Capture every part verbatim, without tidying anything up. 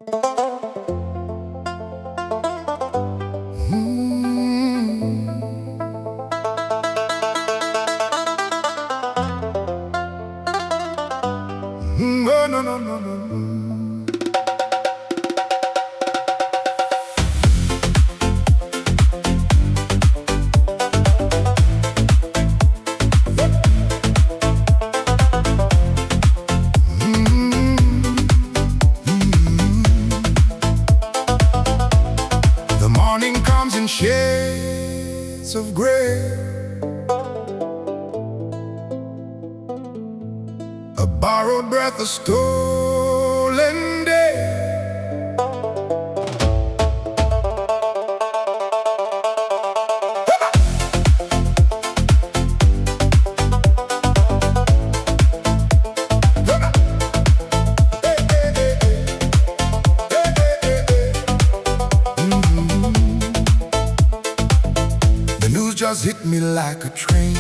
No, no, no, no, no, no. The morning comes in shades of gray, a borrowed breath, a stolen day. The news just hit me like a train,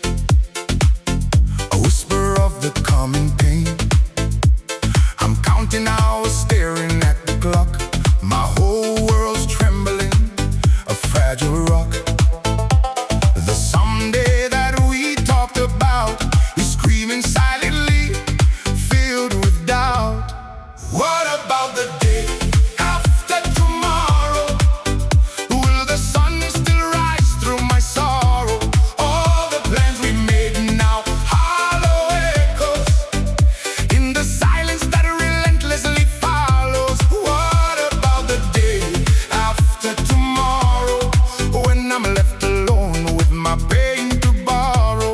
a whisper of the coming pain. I'm counting hours, staring at the clock. My whole world's trembling, a fragile rock. The someday that we talked about is screaming silently, filled with doubt. What about the day after tomorrow? Will the sun still rise through my sorrow? All the plans we made now, hollow echoes in the silence that relentlessly follows. What about the day after tomorrow, when I'm left alone with my pain to borrow?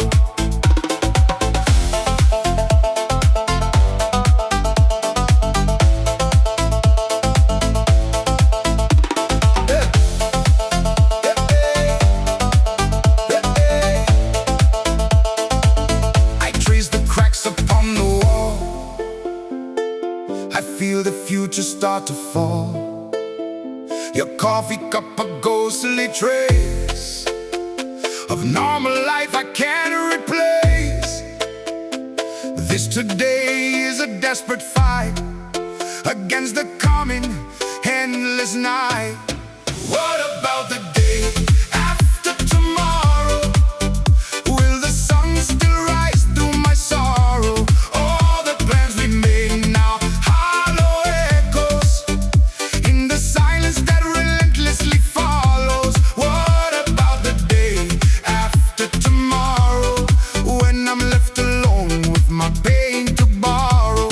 I trace the cracks upon the wall. I feel the future start to fall. Your coffee cup, a ghostly trace of normal life I can't replace. This today is a desperate fight against the coming endless night. What about the day after tomorrow? Will the sun still rise through my sorrow? All the plans we made now, hollow echoes in the silence that relentlessly follows. What about the day after tomorrow, when I'm left alone with my pain to borrow?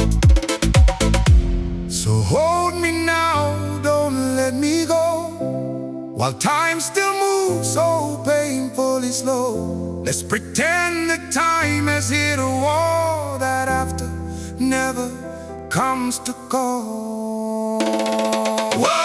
So hold me now, don't let me go, while time still moves so painfully slow. Let's pretend that time has hit a wall that after never comes to call. Whoa!